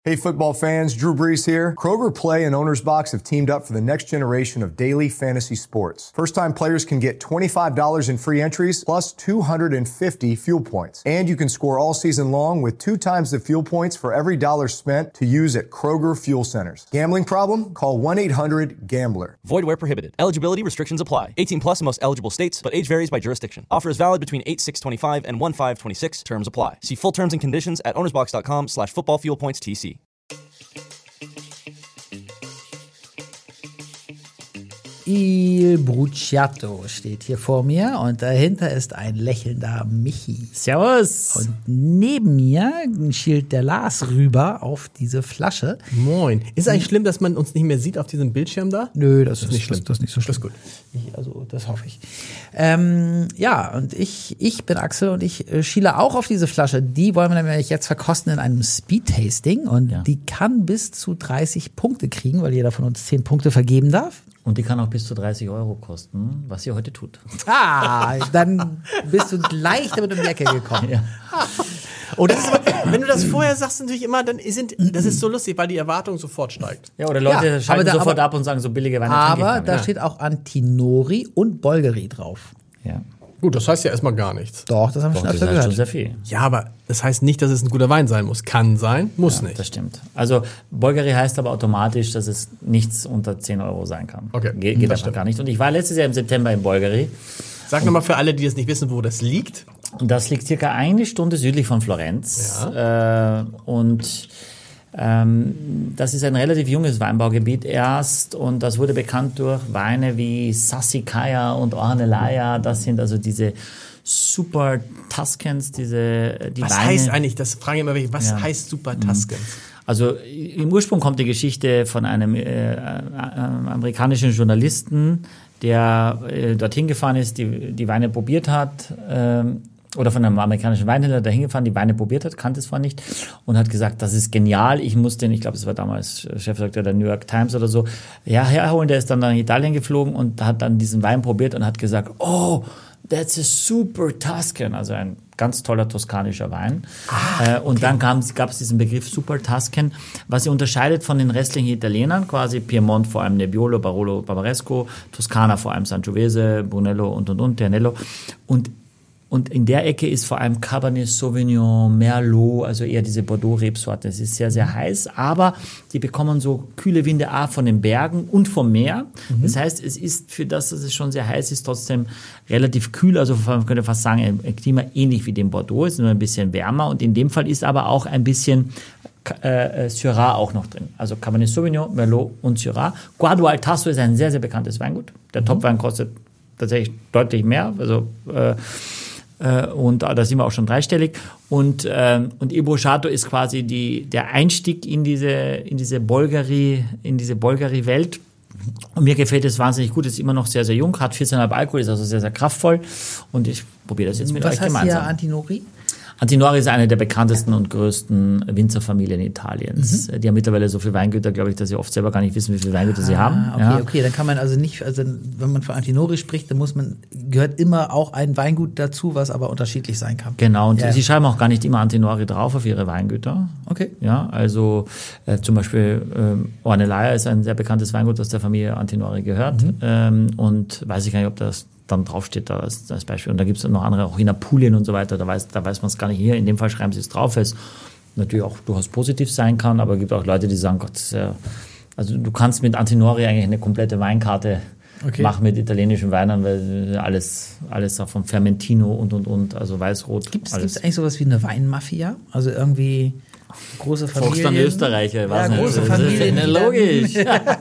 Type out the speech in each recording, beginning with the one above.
Hey football fans, Drew Brees here. Kroger Play and Owner's Box have teamed up for the next generation of daily fantasy sports. First-time players can get $25 in free entries plus 250 fuel points. And you can score all season long with 2 times the fuel points for every dollar spent to use at Kroger Fuel Centers. Gambling problem? Call 1-800-GAMBLER. Void where prohibited. Eligibility restrictions apply. 18 plus in most eligible states, but age varies by jurisdiction. Offer is valid between 8/6/25 and 1/5/26. Terms apply. See full terms and conditions at ownersbox.com/footballfuelpoints-TC. Il Bruciato steht hier vor mir und dahinter ist ein lächelnder Michi. Servus. Und neben mir schielt der Lars rüber auf diese Flasche. Moin. Ist eigentlich schlimm, dass man uns nicht mehr sieht auf diesem Bildschirm da? Nö, das ist nicht schlimm. Das ist nicht so schlimm. Das ist gut. Also, das hoffe ich. Ja, und ich bin Axel und ich schiele auch auf diese Flasche. Die wollen wir nämlich jetzt verkosten in einem Speed-Tasting und die kann bis zu 30 Punkte kriegen, weil jeder von uns 10 Punkte vergeben darf. Und die kann auch bis zu 30 € kosten, was sie heute tut. Ah, dann bist du gleich damit um die Ecke gekommen. Ja. Oh, das ist aber, wenn du das vorher sagst, natürlich immer, dann das ist so lustig, weil die Erwartung sofort steigt. Ja, oder Leute schalten sofort ab und sagen, so billige Weine trinke ich Aber nicht. da steht auch Antinori und Bolgheri drauf. Ja. Gut, das heißt ja erstmal gar nichts. Doch, das haben wir schon Das öfter ist gehört. schon sehr viel. Ja, aber das heißt nicht, dass es ein guter Wein sein muss. Kann sein, muss nicht. Das stimmt. Also Bolgheri heißt aber automatisch, dass es nichts unter 10 € sein kann. Okay, Geht das einfach stimmt. gar nicht. Und ich war letztes Jahr im September in Bolgheri. Sag nochmal für alle, die es nicht wissen, wo das liegt. Und das liegt circa 1 Stunde südlich von Florenz. Das ist ein relativ junges Weinbaugebiet erst und das wurde bekannt durch Weine wie Sassicaia und Ornellaia. Das sind also diese Super Tuscans, die Was Weine. heißt eigentlich, das fragen immer welche, was heißt Super Tuscans? Also im Ursprung kommt die Geschichte von einem amerikanischen Journalisten, der dorthin gefahren ist, die Weine probiert hat, oder von einem amerikanischen Weinhändler dahin gefahren, die Weine probiert hat, kannte es vorher nicht und hat gesagt, das ist genial, ich glaube, es war damals Chefredakteur der New York Times oder so, herholen. Der ist dann nach Italien geflogen und hat dann diesen Wein probiert und hat gesagt, oh, that's a super Tuscan, also ein ganz toller toskanischer Wein. Und dann gab es diesen Begriff Super Tuscan, was sie unterscheidet von den restlichen Italienern, quasi Piemont vor allem Nebbiolo, Barolo, Barbaresco, Toskana vor allem Sangiovese, Brunello und Ternello. Und in der Ecke ist vor allem Cabernet Sauvignon, Merlot, also eher diese Bordeaux-Rebsorte. Es ist sehr, sehr heiß, aber die bekommen so kühle Winde von den Bergen und vom Meer. Das heißt, es ist für das, dass es schon sehr heiß ist, trotzdem relativ kühl. Also man könnte fast sagen, ein Klima ähnlich wie dem Bordeaux, ist nur ein bisschen wärmer. Und in dem Fall ist aber auch ein bisschen Syrah auch noch drin. Also Cabernet Sauvignon, Merlot und Syrah. Guardo Altasso ist ein sehr, sehr bekanntes Weingut. Der Topwein kostet tatsächlich deutlich mehr. Also und da sind wir auch schon dreistellig. Und Il Bruciato ist quasi der Einstieg in diese Bolgheri-Welt. Und mir gefällt es wahnsinnig gut. Ist immer noch sehr, sehr jung, hat 14,5 Alkohol, ist also sehr, sehr kraftvoll. Und ich probiere das jetzt mit euch gemeinsam. Was heißt hier Antinori? Antinori ist eine der bekanntesten und größten Winzerfamilien Italiens. Die haben mittlerweile so viele Weingüter, glaube ich, dass sie oft selber gar nicht wissen, wie viele Weingüter sie haben. Okay, dann kann man also nicht, also wenn man von Antinori spricht, dann gehört immer auch ein Weingut dazu, was aber unterschiedlich sein kann. Genau, und sie schreiben auch gar nicht immer Antinori drauf auf ihre Weingüter. Okay. Ja, also zum Beispiel Ornellaia ist ein sehr bekanntes Weingut, das der Familie Antinori gehört. Und weiß ich gar nicht, ob das dann draufsteht da als Beispiel. Und da gibt es noch andere, auch in Apulien und so weiter, da weiß man es gar nicht hier. In dem Fall schreiben sie es drauf, weil es natürlich auch durchaus positiv sein kann, aber es gibt auch Leute, die sagen, Gott, also du kannst mit Antinori eigentlich eine komplette Weinkarte machen mit italienischen Weinen, weil alles auch vom Fermentino und also Weißrot. Gibt es eigentlich sowas wie eine Weinmafia? Also irgendwie große Familien? Volksstand Österreicher, ja, große Familien. Logisch.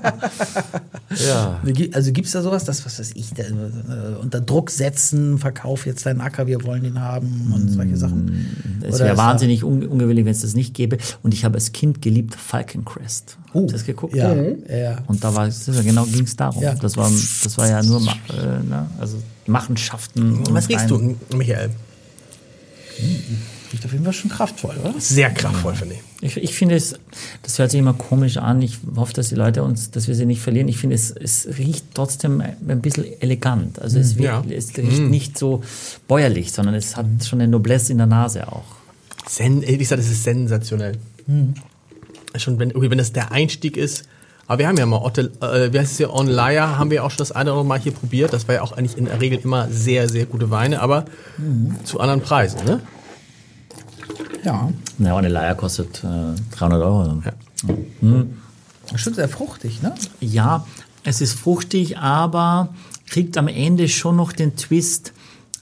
Ja. Also gibt es da sowas, was weiß ich, unter Druck setzen, verkauf jetzt deinen Acker, wir wollen ihn haben und solche Sachen? Es wäre wahnsinnig ungewöhnlich, wenn es das nicht gäbe. Und ich habe als Kind geliebt Falcon Crest. Hast du das geguckt? Ja. Und da ging es darum. Ja. Das war ja nur also Machenschaften. Was riechst du, Michael? Riecht auf jeden Fall schon kraftvoll, oder? Sehr kraftvoll, finde ich. Ich finde das hört sich immer komisch an. Ich hoffe, dass die Leute dass wir sie nicht verlieren. Ich finde, es riecht trotzdem ein bisschen elegant. Also es riecht nicht so bäuerlich, sondern es hat schon eine Noblesse in der Nase auch. Ich sage, das ist sensationell. wenn das der Einstieg ist. Aber wir haben ja mal wie heißt es hier, On Lyre, haben wir auch schon das eine oder andere Mal hier probiert. Das war ja auch eigentlich in der Regel immer sehr, sehr gute Weine, aber zu anderen Preisen, ne? Ja. Ja, eine Leier kostet 300 Euro. Ja. Schon sehr fruchtig, ne? Ja, es ist fruchtig, aber kriegt am Ende schon noch den Twist,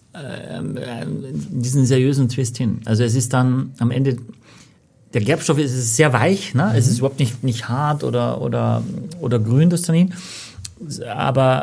diesen seriösen Twist hin. Also es ist dann am Ende, der Gerbstoff ist sehr weich, ne? Es ist überhaupt nicht hart oder grün, das Tannin. Aber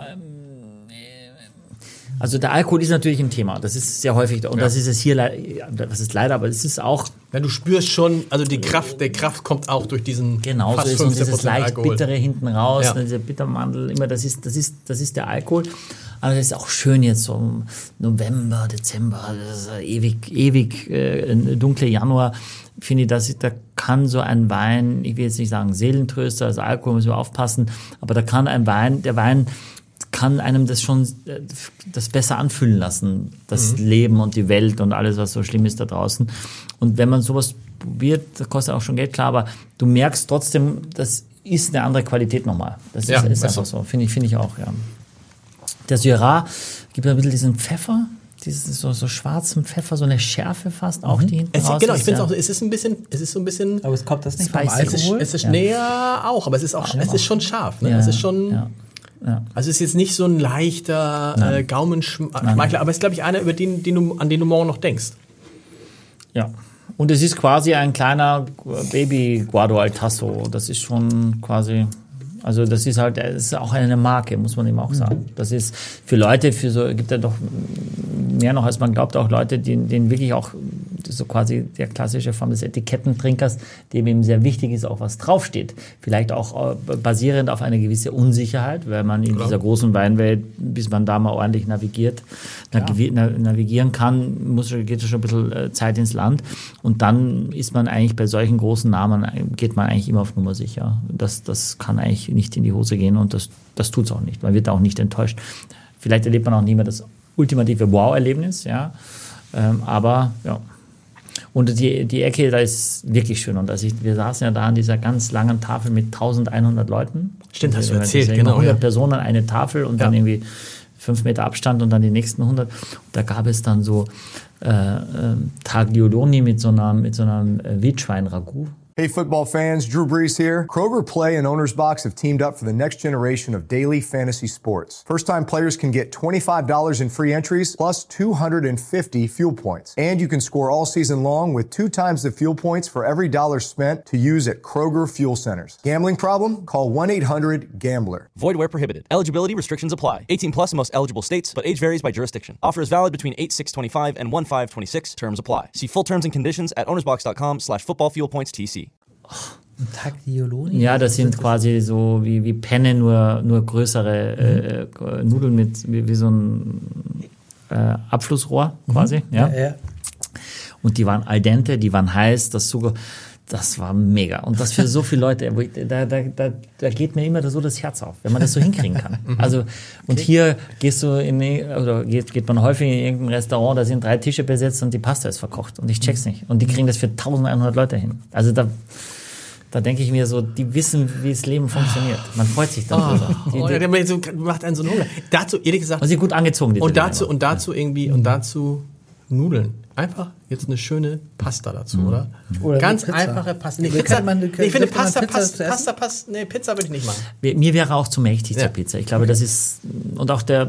also der Alkohol ist natürlich ein Thema. Das ist sehr häufig. Und das ist es hier, das ist leider, aber es ist auch. Ja, du spürst schon, also der Kraft kommt auch durch diesen genau, fast so ist dieses 15% leicht Alkohol. Bittere hinten raus, Ja. dieser Bittermandel, immer, das ist der Alkohol. Aber das ist auch schön jetzt so im November, Dezember, das ist ewig dunkle Januar. Finde ich, da kann so ein Wein, ich will jetzt nicht sagen Seelentröster, also Alkohol müssen wir aufpassen, aber da kann der Wein kann einem das schon das besser anfühlen lassen, das Leben und die Welt und alles, was so schlimm ist da draußen. Und wenn man sowas probiert, das kostet auch schon Geld, klar, aber du merkst trotzdem, das ist eine andere Qualität nochmal. Das ist einfach so, finde ich auch, ja. Der Syrah gibt ein bisschen diesen Pfeffer, dieses so schwarzen Pfeffer, so eine Schärfe fast auch, die hinten raus Genau, ich ist, finde ja. auch, es ist so ein bisschen. Aber es kommt das nicht vom Spicy. Alkohol? Es ist näher auch, aber es ist schon scharf. Ne? Ja, es ist schon. ja. Also es ist jetzt nicht so ein leichter Gaumenschmeichler, aber es ist, glaube ich, einer, an den du morgen noch denkst. Ja. Und es ist quasi ein kleiner Baby Guado Altasso. Das ist schon quasi, also das ist auch eine Marke, muss man eben auch sagen. Das ist für Leute, gibt ja doch mehr noch, als man glaubt, auch Leute, denen wirklich auch so quasi der klassische Form des Etikettentrinkers, dem eben sehr wichtig ist, auch was draufsteht. Vielleicht auch basierend auf eine gewisse Unsicherheit, weil man in dieser großen Weinwelt, bis man da mal ordentlich navigieren kann, geht schon ein bisschen Zeit ins Land. Und dann ist man eigentlich bei solchen großen Namen, geht man eigentlich immer auf Nummer sicher. Das kann eigentlich nicht in die Hose gehen und das tut's auch nicht. Man wird auch nicht enttäuscht. Vielleicht erlebt man auch nie mehr das ultimative Wow-Erlebnis, ja. Aber ja. Und die Ecke, da ist wirklich schön. Und wir saßen ja da an dieser ganz langen Tafel mit 1100 Leuten. Stimmt, hast du erzählt, genau. 100 Personen, eine Tafel und dann irgendwie 5 Meter Abstand und dann die nächsten 100. Und da gab es dann so Taglioloni mit so einem Wildschwein-Ragout. Hey football fans, Drew Brees here. Kroger Play and Owner's Box have teamed up for the next generation of daily fantasy sports. First-time players can get $25 in free entries plus 250 fuel points. And you can score all season long with 2 times the fuel points for every dollar spent to use at Kroger Fuel Centers. Gambling problem? Call 1-800-GAMBLER. Void where prohibited. Eligibility restrictions apply. 18 plus in most eligible states, but age varies by jurisdiction. Offer is valid between 8/6/25 and 1/5/26. Terms apply. See full terms and conditions at ownersbox.com/footballfuelpoints-TC. Taglioloni? Ja, das sind quasi so wie Penne, nur größere Nudeln mit wie so ein Abflussrohr quasi. Ja. Und die waren al dente, die waren heiß, das war mega. Und das für so viele Leute, da geht mir immer so das Herz auf, wenn man das so hinkriegen kann. Also, und hier geht man häufig in irgendein Restaurant, da sind 3 Tische besetzt und die Pasta ist verkocht. Und ich check's nicht. Und die kriegen das für 1100 Leute hin. Also da denke ich mir so, die wissen, wie das Leben funktioniert. Man freut sich darüber. Der macht einen so einen Hunger. Dazu, ehrlich gesagt. Und sie gut angezogen, die dazu Nudeln. Einfach jetzt eine schöne Pasta dazu, oder? Ganz einfache Pasta. Nee, Pizza würde ich nicht machen. Mir wäre auch zu mächtig zur Pizza. Ich glaube, das ist, und auch wäre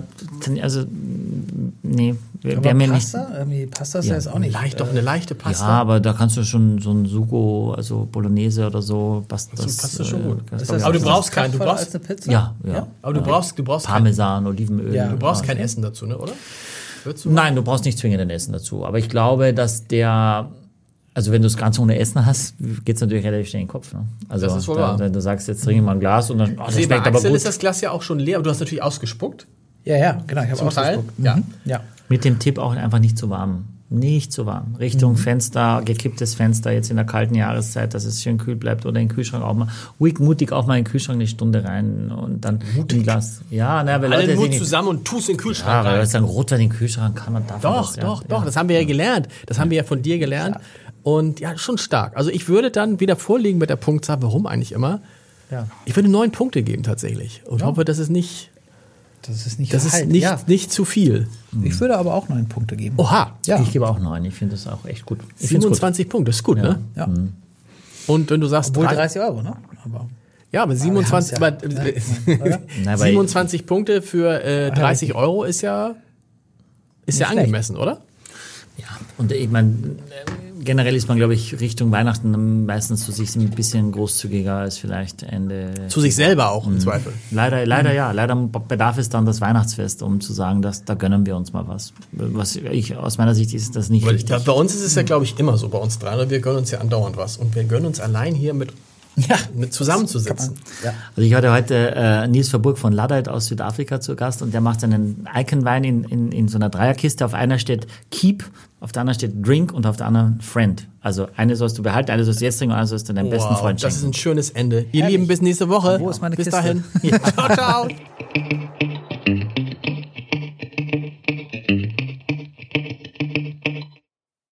mir nicht. Pasta ist ja jetzt auch nicht. Eine leichte Pasta. Ja, aber da kannst du schon so ein Sugo, also Bolognese oder so, passt du schon gut. Aber du brauchst keinen, du brauchst eine Pizza? Ja. Aber du brauchst Parmesan, Olivenöl. Ja. Du brauchst kein Essen dazu, ne, oder? Nein, du brauchst nicht zwingend ein Essen dazu. Aber ich glaube, dass also wenn du das Ganze ohne Essen hast, geht's natürlich relativ schnell in den Kopf. Ne? Also das ist wohl wahr. Wenn du sagst, jetzt trinke ich mal ein Glas und dann, das schmeckt bei aber Axel gut. ist das Glas ja auch schon leer, aber du hast natürlich ausgespuckt. Ja, genau. Ich habe Zum Teil. Ja. Mit dem Tipp auch einfach nicht zu warm. Nicht zu warm. Richtung Fenster, gekipptes Fenster jetzt in der kalten Jahreszeit, dass es schön kühl bleibt oder in den Kühlschrank auch mal. Mutig auch mal in den Kühlschrank eine Stunde rein und dann ein Glas. Ja, weil Alle Leute Mut zusammen und tu's in den Kühlschrank weil rein. Leute sagen, Rotwein in den Kühlschrank kann man davon. Doch, das haben wir ja gelernt. Das haben wir ja von dir gelernt. Und ja, schon stark. Also ich würde dann wieder vorliegen mit der Punktzahl, warum eigentlich immer? Ja. Ich würde 9 Punkte geben tatsächlich und hoffe, dass es nicht, nicht zu viel. Ich würde aber auch 9 Punkte geben. Oha, Ja. Ich gebe auch 9. Ich finde das auch echt gut. Ich 27 Punkte, ist gut, ne? Ja. Und wenn du sagst, Obwohl 30 €, ne? Aber ja, aber 27, wir haben's aber, Na, 27 Punkte für 30 € ist ja angemessen, oder? Ja, und ich meine, generell ist man, glaube ich, Richtung Weihnachten meistens zu sich ein bisschen großzügiger als vielleicht Ende. Zu sich selber auch im Zweifel. Leider ja. Leider bedarf es dann das Weihnachtsfest, um zu sagen, da gönnen wir uns mal was. Aus meiner Sicht ist das nicht Weil richtig. bei uns ist es ja, glaube ich, immer so, bei uns dreien, wir gönnen uns ja andauernd was. Und wir gönnen uns allein hier mit zusammenzusitzen. Also ich hatte heute Nils Verburg von Luddite aus Südafrika zu Gast und der macht seinen Icon-Wein in so einer Dreierkiste. Auf einer steht Keep, auf der anderen steht Drink und auf der anderen Friend. Also eine sollst du behalten, eine sollst du jetzt trinken und eine sollst du deinem besten Freund schenken. Das ist ein schönes Ende. Ihr Lieben, bis nächste Woche. Wo ist meine bis Kiste? dahin. Ciao, ciao.